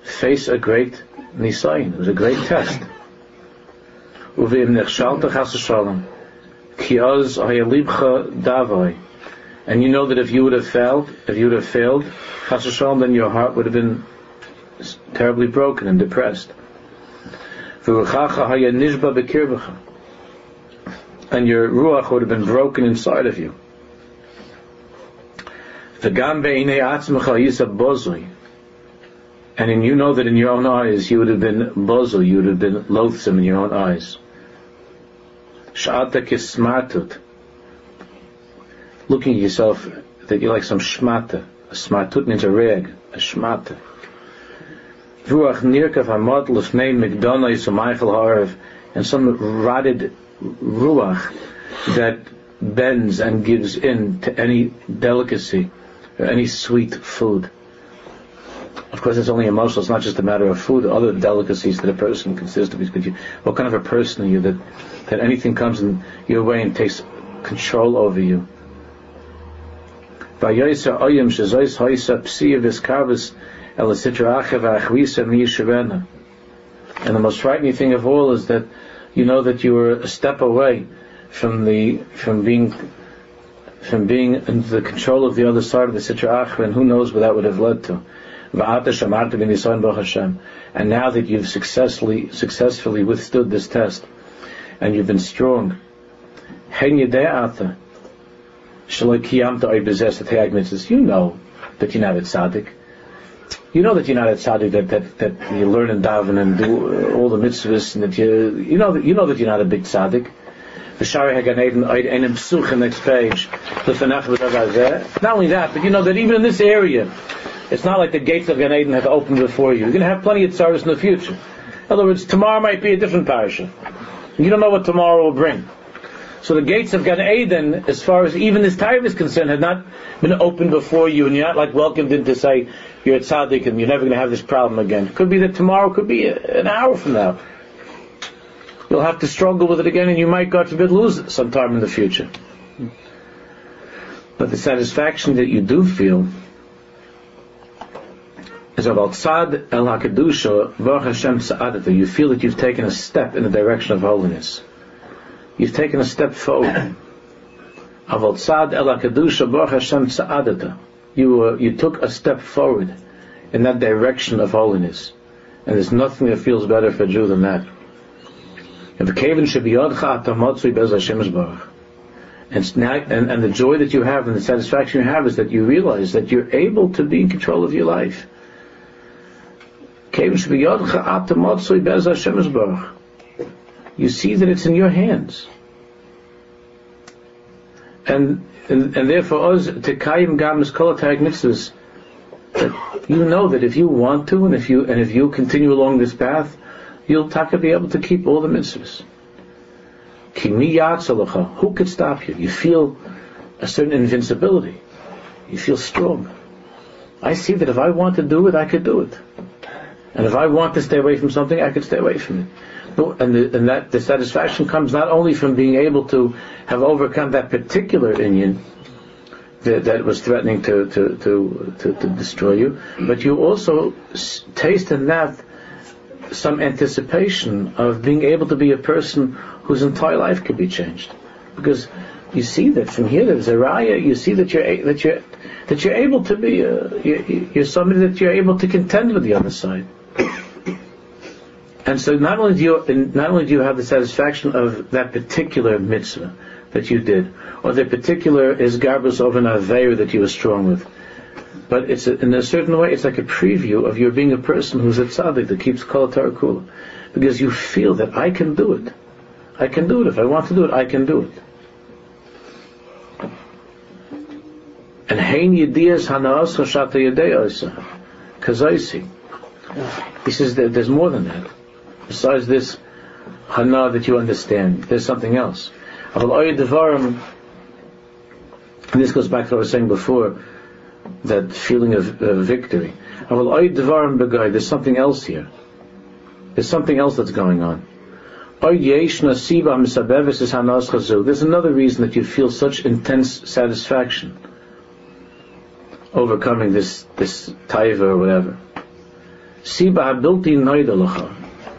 face a great nisayin. It was a great test. Uvim nechshalta chas v'shalom, ki oz hayalibcha davai. And you know that if you would have failed, if you would have failed, chas v'shalom, then your heart would have been terribly broken and depressed. V'ruchacha hayanishba b'kirbecha, and your ruach would have been broken inside of you. V'gam be'inei atzmecha yisa bozui, and you know that in your own eyes you would have been bozo, you would have been loathsome in your own eyes. Sh'ata kismartut, looking at yourself that you're like some shmata. A smartut means a rag, a shmata. Ruach nirkav hamad l'fnei migdana yisumaichel ha'arev, and some rotted ruach that bends and gives in to any delicacy or any sweet food. Of course, it's only emotional. It's not just a matter of food. Other delicacies that a person considers to be good. What kind of a person are you that that anything comes in your way and takes control over you? And the most frightening thing of all is that you know that you were a step away from the from being from being in the control of the other side of the Sitra Achra, and who knows what that would have led to. And now that you've successfully successfully withstood this test, and you've been strong, you know that you're not a tzaddik. You know that you're not a tzaddik that, that, that you learn and daven and do all the mitzvahs, and that you you know that you know that you're not a big tzaddik. Next page. Not only that, but you know that even in this area, it's not like the gates of Gan Eden have opened before you. You're going to have plenty of tzaros in the future. In other words, tomorrow might be a different parasha. You don't know what tomorrow will bring. So the gates of Gan Eden, as far as even this time is concerned, have not been opened before you, and you're not like welcomed in to say you're a tzaddik and you're never going to have this problem again. It could be that tomorrow could be an hour from now. You'll have to struggle with it again, and you might, God forbid, lose it sometime in the future. But the satisfaction that you do feel is about tzad el hakadusha baruch Hashem tzadata. You feel that you've taken a step in the direction of holiness. You've taken a step forward. Aval tzad el hakadusha baruch Hashem tzadata. You uh, you took a step forward in that direction of holiness, and there's nothing that feels better for a Jew than that. And the kaven should be yodcha atamotzui bez Hashem baruch. And now, and, and the joy that you have and the satisfaction you have is that you realize that you're able to be in control of your life. You see that it's in your hands, and and, and therefore us to kayim gamis kol ha'tarek mitzvahs, that you know that if you want to, and if you and if you continue along this path, you'll taka be able to keep all the mitzvahs. Who could stop you? You feel a certain invincibility. You feel strong. I see that if I want to do it, I could do it. And if I want to stay away from something, I could stay away from it. And, the, and that the satisfaction comes not only from being able to have overcome that particular inyan that, that was threatening to to, to, to to destroy you, but you also taste in that some anticipation of being able to be a person whose entire life could be changed. Because you see that from here, there's a raya. You see that you're that you're that you're able to be a, you're, you're somebody that you're able to contend with the other side. And so not only do you not only do you have the satisfaction of that particular mitzvah that you did, or the particular is garbus of an aveir that you were strong with, but it's a, in a certain way it's like a preview of your being a person who's a tzaddik that keeps kol Torah kula, because you feel that I can do it, I can do it if I want to do it, I can do it. And hein yediyas hanaas chashata yedei kazaisi. He says that there's more than that. Besides this hana that you understand, there's something else. And this goes back to what I was saying before, that feeling of uh, victory. There's something else here. There's something else that's going on. There's another reason that you feel such intense satisfaction overcoming this this taiva or whatever. Siba habilti noidalacha.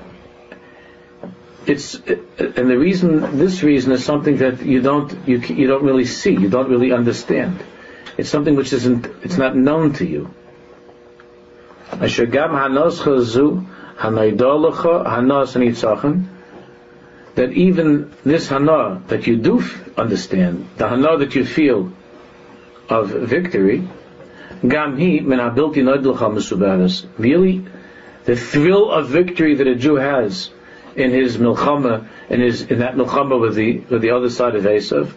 It's and the reason, this reason is something that you don't you you don't really see, you don't really understand. It's something which isn't, it's not known to you. Asher gam hanoscha zu hanoidalacha hanos anitzachim. That even this hana that you do f- understand, the hana that you feel of victory, gam hi min habilti noidalacha mesubaras. Really, the thrill of victory that a Jew has in his milchama, in his in that milchama with the with the other side of Esav,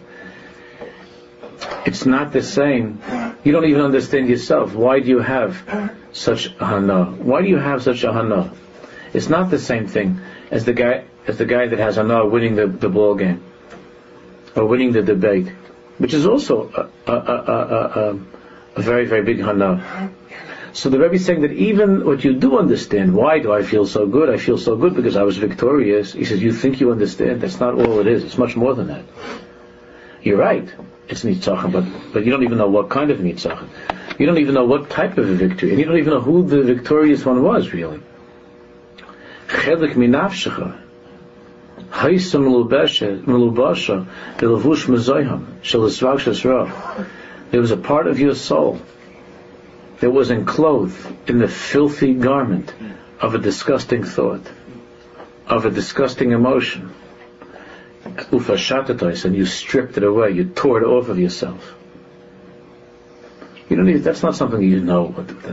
it's not the same. You don't even understand yourself. Why do you have such a hana? Why do you have such a hana? It's not the same thing as the guy as the guy that has hana winning the, the ball game or winning the debate, which is also a, a, a, a, a, a very very big hana. So the Rebbe is saying that even what you do understand, why do I feel so good? I feel so good because I was victorious. He says, you think you understand? That's not all it is. It's much more than that. You're right. It's nitzachim, but but you don't even know what kind of nitzachim. You don't even know what type of a victory, and you don't even know who the victorious one was really. Chelik minafshecha, haisa melubasha, melubasha, belevush mezoyham, shelisvag shesra. There was a part of your soul that was enclosed in the filthy garment of a disgusting thought, of a disgusting emotion. Ufashatatais, and you stripped it away, you tore it off of yourself. You don't need, that's not something you know.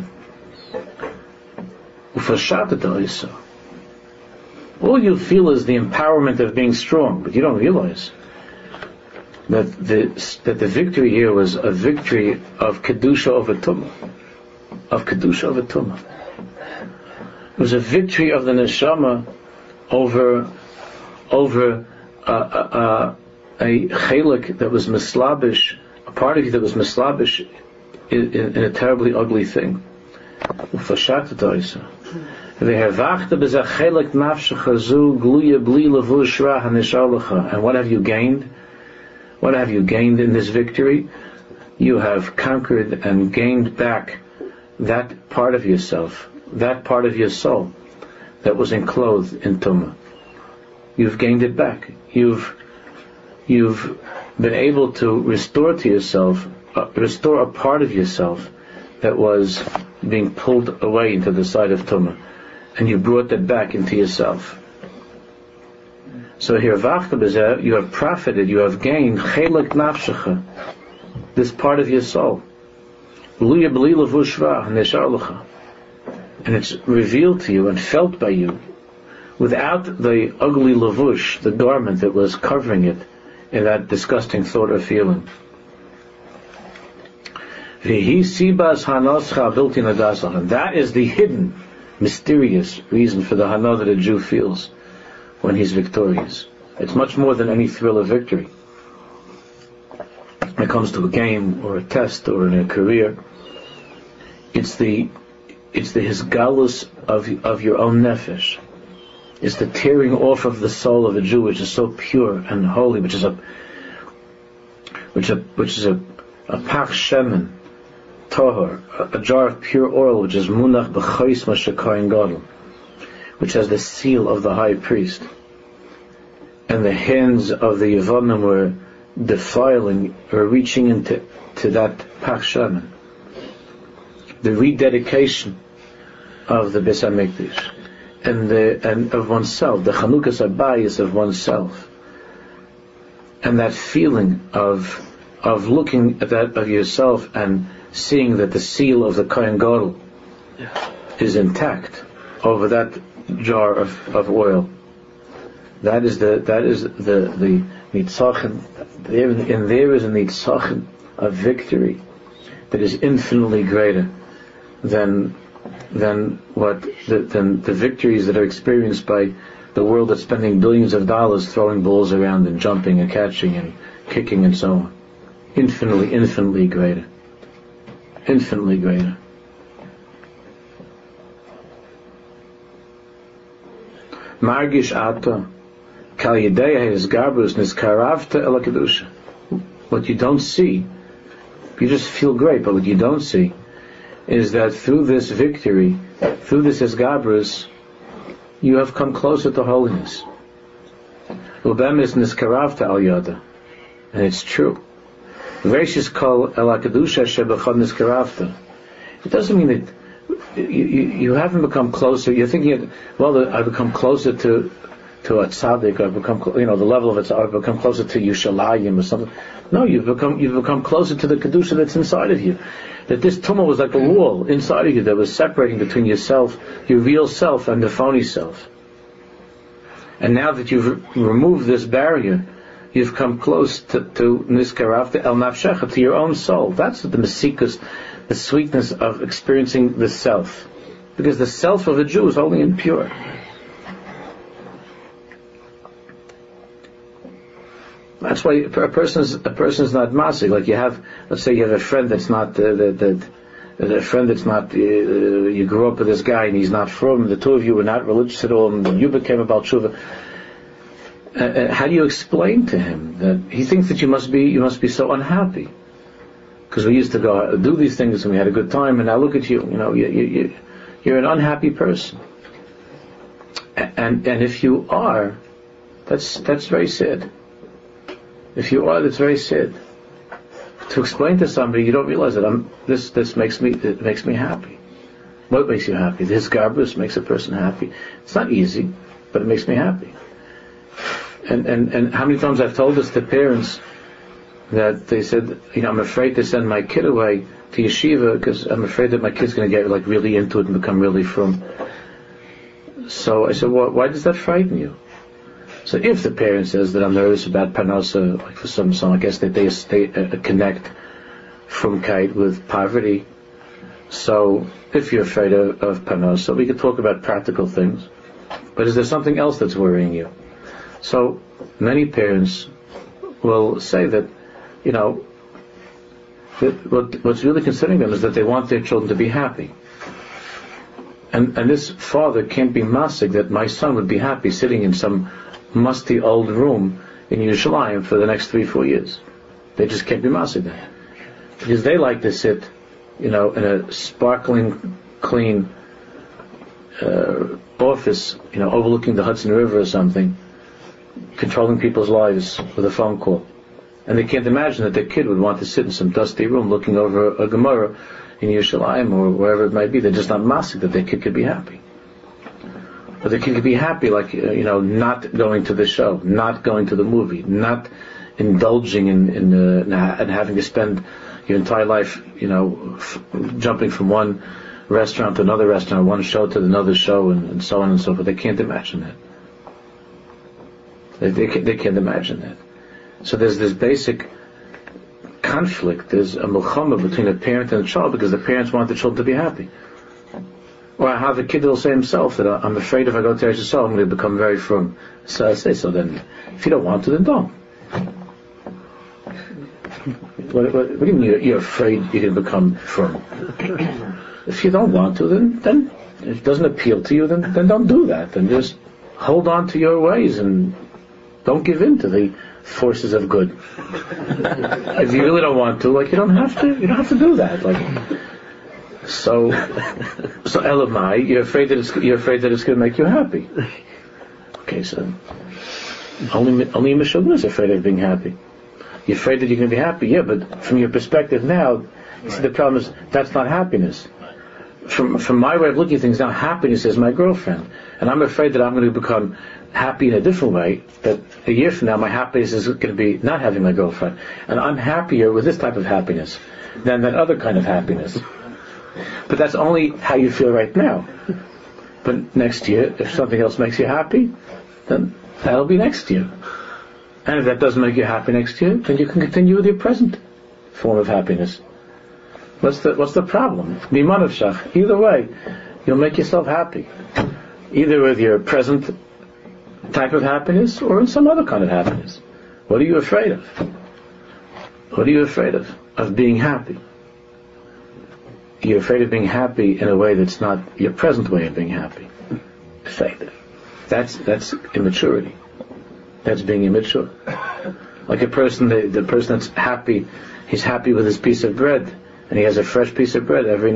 Ufashatatais. All you feel is the empowerment of being strong, but you don't realize that the that the victory here was a victory of kedusha over tumah. Of kedusha over tumah. It was a victory of the neshama over over uh, uh, uh, a chelik that was mislabish, a part of you that was mislabish in, in, in a terribly ugly thing. And what have you gained? What have you gained in this victory? You have conquered and gained back that part of yourself, that part of your soul that was enclosed in tumah. You've gained it back. You've you've been able to restore to yourself, uh, restore a part of yourself that was being pulled away into the side of tumah, and you brought that back into yourself. So here, you have profited, you have gained chelik nafshecha, this part of your soul. And it's revealed to you and felt by you without the ugly lavush, the garment that was covering it in that disgusting thought or feeling. And that is the hidden, mysterious reason for the hana that a Jew feels when he's victorious. It's much more than any thrill of victory. When it comes to a game or a test or in a career, it's the it's the hisgalus of of your own nefesh. It's the tearing off of the soul of a Jew, which is so pure and holy, which is a which a which is a a pach shemen tohor, a, a jar of pure oil, which is munach b'chais mashakayin gadol, which has the seal of the high priest, and the hands of the Yevonim were defiling or reaching into to that pach shemen, the rededication of the Beis HaMikdash, and the and of oneself, the Chanukas Abayis of oneself, and that feeling of of looking at that of yourself and seeing that the seal of the Kohen Gadol is intact over that jar of, of oil. That is the that is the the nitzachim. There and there is a nitzachim, a victory that is infinitely greater than than what the, than the victories that are experienced by the world that's spending billions of dollars throwing balls around and jumping and catching and kicking and so on. Infinitely, infinitely greater. Infinitely greater. Margish ata kal yedei ha'izgarbrus niskaravta el kedusha. What you don't see, you just feel great, but what you don't see is that through this victory, through this Isgabrus, you have come closer to holiness. Ubem is niskaravta al yada, and it's true. Reishis kol el hakadusha shebechad niskaravta. It doesn't mean that you, you, you haven't become closer. You're thinking, well, I've become closer to to a tzaddik. I've become, you know, the level of it. I've become closer to Yushalayim or something. No, you've become you've become closer to the kedusha that's inside of you. That this tumah was like a wall inside of you that was separating between yourself, your real self, and the phony self. And now that you've re- removed this barrier, you've come close to, to Niskarafta El Nafshecha, to your own soul. That's the mesikas, the sweetness of experiencing the self. Because the self of a Jew is holy and pure. That's why a person's a person's not masig. Like you have, let's say you have a friend that's not uh, that, that a friend that's not. Uh, you grew up with this guy and he's not from. The two of you were not religious at all, and you became about tshuva. Uh, uh, how do you explain to him that he thinks that you must be you must be so unhappy? Because we used to go do these things and we had a good time, and now look at you. You know, you, you, you you're an unhappy person. And and if you are, that's that's very sad. If you are, that's very sad. To explain to somebody, you don't realize that I'm, this this makes me it makes me happy. What makes you happy? This garbus makes a person happy. It's not easy, but it makes me happy. And and and how many times I've told this to parents that they said, you know, I'm afraid to send my kid away to yeshiva because I'm afraid that my kid's going to get like really into it and become really frum. So I said, well, why does that frighten you? So if the parent says that I'm nervous about parnasa, like for some, some I guess that they, they uh, connect from kite with poverty. So if you're afraid of, of parnasa, we could talk about practical things. But is there something else that's worrying you? So many parents will say that, you know, that what, what's really concerning them is that they want their children to be happy. And and this father can't be masig that my son would be happy sitting in some musty old room in Yerushalayim for the next three, four years. They just can't be masig that. Because they like to sit, you know, in a sparkling, clean uh, office, you know, overlooking the Hudson River or something, controlling people's lives with a phone call. And they can't imagine that their kid would want to sit in some dusty room looking over a Gemara in Yerushalayim or wherever it might be. They're just not masig that their kid could be happy. But the kid could be happy, like, you know, not going to the show, not going to the movie, not indulging in, in uh, and having to spend your entire life, you know, f- jumping from one restaurant to another restaurant, one show to another show, and, and so on and so forth. They can't imagine that. They, they, can't, they can't imagine that. So there's this basic conflict. There's a milchama between a parent and a child because the parents want the children to be happy. Or I have a kid that'll say himself that I'm afraid if I go to Eretz Yisrael I'm going to become very frum. So I say, so then, if you don't want to, then don't. What, what, what do you mean you're, you're afraid you're going to become frum? If you don't want to, then, then if it doesn't appeal to you, then, then don't do that. Then just hold on to your ways and don't give in to the forces of good. If you really don't want to, like, you don't have to, you don't have to do that. Like, So, so Elamai, you're afraid that it's you're afraid that it's going to make you happy. Okay, so only only Meshugna is afraid of being happy. You're afraid that you're going to be happy, yeah, but from your perspective now, you see, the problem is that's not happiness. From from my way of looking at things now, happiness is my girlfriend, and I'm afraid that I'm going to become happy in a different way. That a year from now, my happiness is going to be not having my girlfriend, and I'm happier with this type of happiness than that other kind of happiness. But that's only how you feel right now. But next year, if something else makes you happy, then that'll be next year. And if that doesn't make you happy next year, then you can continue with your present form of happiness. What's the what's the problem? Mimanav shach. Either way, you'll make yourself happy. Either with your present type of happiness or in some other kind of happiness. What are you afraid of? What are you afraid of? Of being happy. You're afraid of being happy in a way that's not your present way of being happy. Effective. That's that's immaturity. That's being immature. Like a person, the, the person that's happy, he's happy with his piece of bread, and he has a fresh piece of bread every night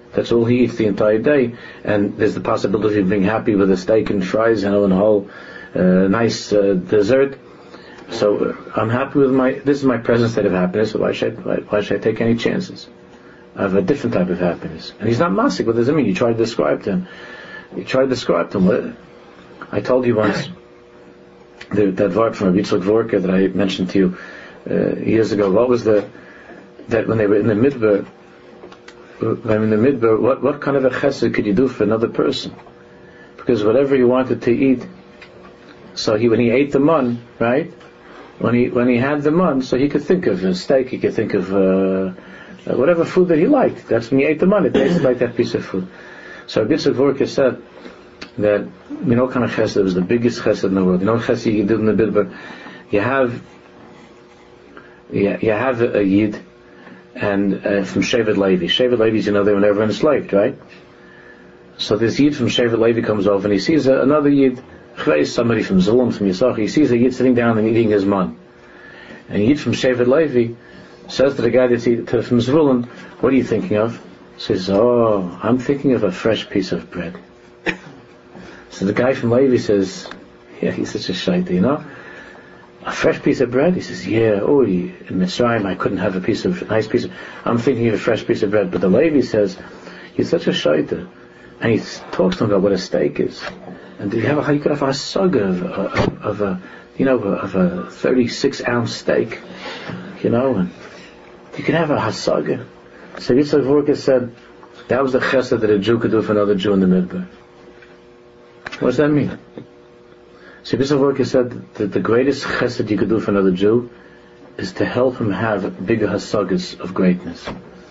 That's all he eats the entire day, and there's the possibility of being happy with a steak and fries, you know, and a whole uh, nice uh, dessert. So uh, I'm happy with my. This is my present state of happiness. So why should I, why, why should I take any chances? I have a different type of happiness, and he's not masik. What does it mean? You try to describe to him. You try to describe to him. What, I told you once the, that word from Yitzchak Vorka that I mentioned to you uh, years ago. What was the that when they were in the midbar? When in the midbar, what what kind of a chesed could you do for another person? Because whatever he wanted to eat, so he when he ate the mun, right? When he when he had the mun, so he could think of a steak, he could think of uh, whatever food that he liked. That's when he ate the mun. It tasted like that piece of food. So Yitzchak Vorka said that, you know, what kind of chesed was the biggest chesed in the world. You know what chesed you did in the midbar? You have you, you have a, a yid, and uh, from Shevet Levi. Shevet Levi's, you know, they were never enslaved, right? So this yid from Shevet Levi comes over and he sees a, another yid, somebody from Zulum, from Yisach. He sees a yid sitting down and eating his man. And a yid from Shevet Levi says to the guy that's eat, to, from Zulum, "What are you thinking of?" He says, "Oh, I'm thinking of a fresh piece of bread." So the guy from Levi says, "Yeah, he's such a shaita, you know? A fresh piece of bread?" He says, "Yeah, oh, in Mitzrayim I couldn't have a piece of, a nice piece of, I'm thinking of a fresh piece of bread." But the Levi says, "He's such a shaita." And he talks to him about what a steak is. And you have a, you could have a saga of, of, of a, you know, of a thirty-six ounce steak, you know, and you can have a hasaga. So Yitzchak Vorka said, that was the chesed that a Jew could do for another Jew in the midbar. What does that mean? So Yitzchak Vorka said that the greatest chesed you could do for another Jew is to help him have bigger hasagas of greatness.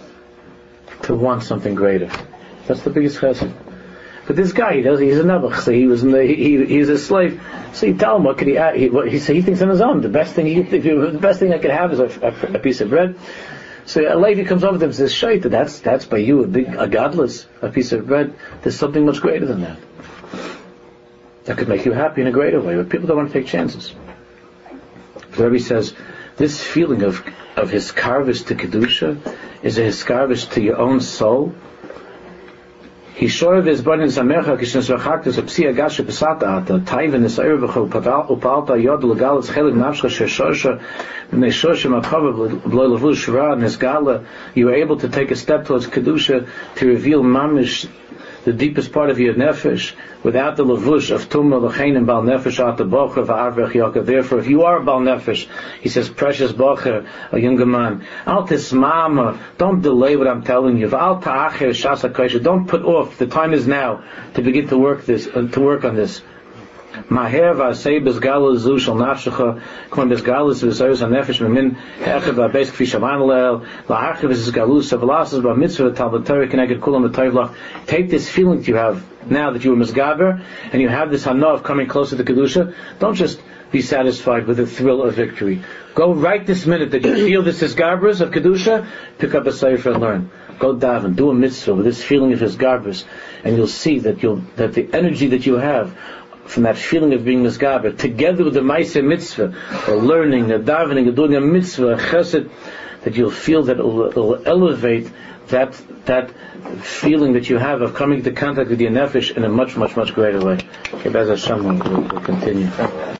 To want something greater. That's the biggest chesed. But this guy, he does, he's a nebuch, so he was in the, he, he's a slave. So you tell him, what could he add? He, what, he, so he thinks on his own, the best thing he could, the best thing I could have is a, a, a piece of bread. So a Levi comes over to him and says, "Shaita, that's, that's by you, a big, a godless, a piece of bread. There's something much greater than that. That could make you happy in a greater way." But people don't want to take chances. The Rebbe says, this feeling of, of his karvish to Kedusha is a hiskarvish to your own soul. He shorev his burden zamecha kishnas v'chaktus apsia gasha pesata ata taiven esayir v'chol upalta yod legalas chelik nafshcha sheshorsha v'nei shosha makava b'loi levush ra nesgala. You were able to take a step towards kedusha to reveal mamish, the deepest part of your nefesh, without the levush of tumma l'chein and bal nefesh at the bocher v'arvech yaka. Therefore, if you are bal nefesh, he says, precious bocher, a younger man, al tismama, don't delay what I'm telling you. Al ta'acher shasa kosher, don't put off. The time is now to begin to work this, uh, to work on this. Maher v'asei bezgalus zu shel nafshecha kon bezgalus v'zoyos hanefesh memin he'echav v'abeis kfi shavan le'el la'archiv v'zgalus v'lasas b'mitzvah talmud Torah keneged kulam v'toivlach. Take this feeling that you have now that you were misgaber and you have this hana of coming closer to kedusha. Don't just be satisfied with the thrill of victory. Go right this minute that you feel this is garbers of kedusha. Pick up a sefer and learn. Go daven, do a mitzvah with this feeling of his garbers, and you'll see that you'll that the energy that you have from that feeling of being misgaber, together with the Maaseh mitzvah, or learning, or davening, or doing a mitzvah, a chesed, that you'll feel that it will, it will elevate that that feeling that you have of coming into contact with your nefesh in a much, much, much greater way. Okay, Bez Hashem, we'll, we'll continue.